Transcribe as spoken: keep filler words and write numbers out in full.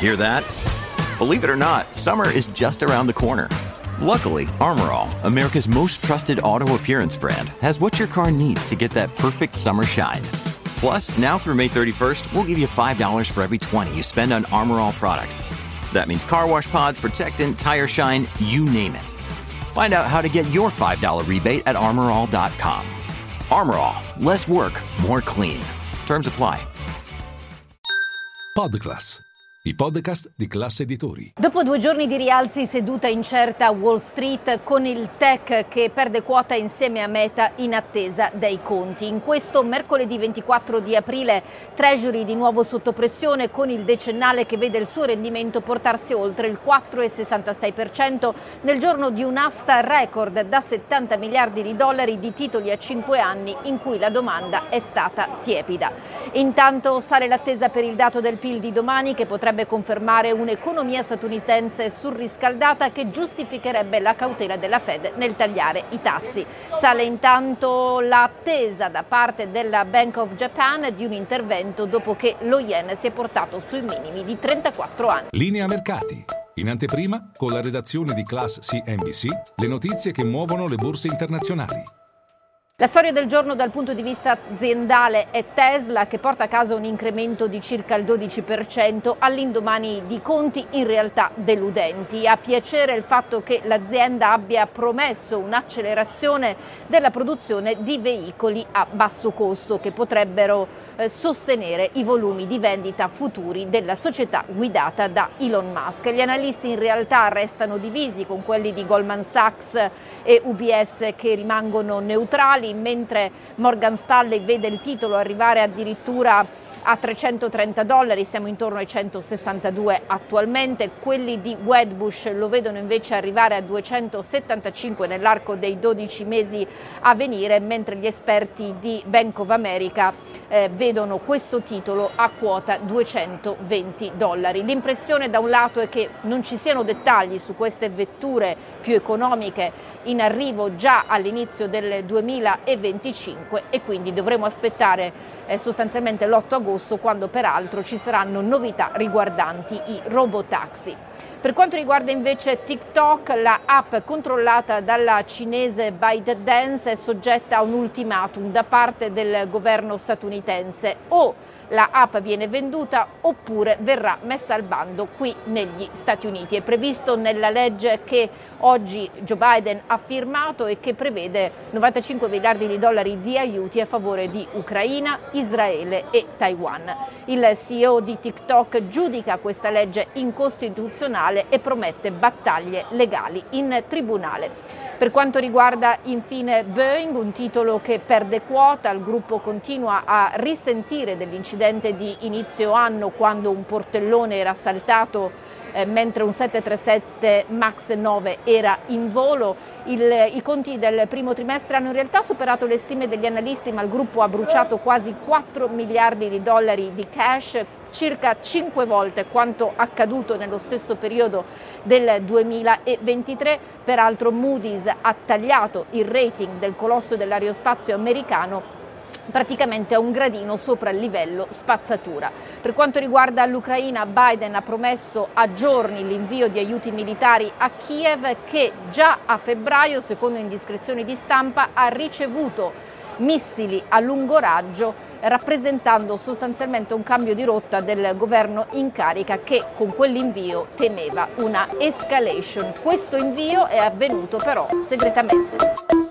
Hear that? Believe it or not, summer is just around the corner. Luckily, Armor All, America's most trusted auto appearance brand, has what your car needs to get that perfect summer shine. Plus, now through May thirty-first, we'll give you five dollars for every twenty you spend on Armor All products. That means car wash pods, protectant, tire shine, you name it. Find out how to get your five dollars rebate at armor all dot com. Armor All, less work, more clean. Terms apply. Podclass, i podcast di Classe Editori. Dopo due giorni di rialzi, seduta incerta a Wall Street, con il tech che perde quota insieme a Meta in attesa dei conti. In questo mercoledì ventiquattro di aprile, Treasury di nuovo sotto pressione, con il decennale che vede il suo rendimento portarsi oltre il quattro virgola sessantasei per cento nel giorno di un'asta record da settanta miliardi di dollari di titoli a cinque anni in cui la domanda è stata tiepida. Intanto sale l'attesa per il dato del P I L di domani, che potrebbe confermare un'economia statunitense surriscaldata che giustificherebbe la cautela della Fed nel tagliare i tassi. Sale intanto l'attesa da parte della Bank of Japan di un intervento dopo che lo yen si è portato sui minimi di trentaquattro anni. Linea mercati. In anteprima, con la redazione di Class C N B C, le notizie che muovono le borse internazionali. La storia del giorno dal punto di vista aziendale è Tesla, che porta a casa un incremento di circa il dodici per cento all'indomani di conti in realtà deludenti. A piacere il fatto che l'azienda abbia promesso un'accelerazione della produzione di veicoli a basso costo che potrebbero eh, sostenere i volumi di vendita futuri della società guidata da Elon Musk. Gli analisti in realtà restano divisi, con quelli di Goldman Sachs e U B S che rimangono neutrali, mentre Morgan Stanley vede il titolo arrivare addirittura a trecentotrenta dollari, siamo intorno ai centosessantadue attualmente. Quelli di Wedbush lo vedono invece arrivare a duecentosettantacinque nell'arco dei dodici mesi a venire, mentre gli esperti di Bank of America eh, vedono questo titolo a quota duecentoventi dollari. L'impressione da un lato è che non ci siano dettagli su queste vetture più economiche in arrivo già all'inizio del duemilaventicinque e quindi dovremo aspettare eh, sostanzialmente l'otto agosto, quando peraltro ci saranno novità riguardanti i robotaxi. Per quanto riguarda invece TikTok, la app controllata dalla cinese ByteDance è soggetta a un ultimatum da parte del governo statunitense: o la app viene venduta oppure verrà messa al bando qui negli Stati Uniti. È previsto nella legge che oggi Joe Biden ha firmato e che prevede novantacinque miliardi di dollari di aiuti a favore di Ucraina, Israele e Taiwan. Il C E O di TikTok giudica questa legge incostituzionale e promette battaglie legali in tribunale. Per quanto riguarda infine Boeing, un titolo che perde quota, il gruppo continua a risentire dell'incidente di inizio anno, quando un portellone era saltato eh, mentre un sette trentasette Max nove era in volo. Il, I conti del primo trimestre hanno in realtà superato le stime degli analisti, ma il gruppo ha bruciato quasi quattro miliardi di dollari di cash, circa cinque volte quanto accaduto nello stesso periodo del duemilaventitré. Peraltro Moody's ha tagliato il rating del colosso dell'aerospazio americano praticamente a un gradino sopra il livello spazzatura. Per quanto riguarda l'Ucraina, Biden ha promesso a giorni l'invio di aiuti militari a Kiev, che già a febbraio, secondo indiscrezioni di stampa, ha ricevuto missili a lungo raggio, rappresentando sostanzialmente un cambio di rotta del governo in carica, che con quell'invio temeva una escalation. Questo invio è avvenuto però segretamente.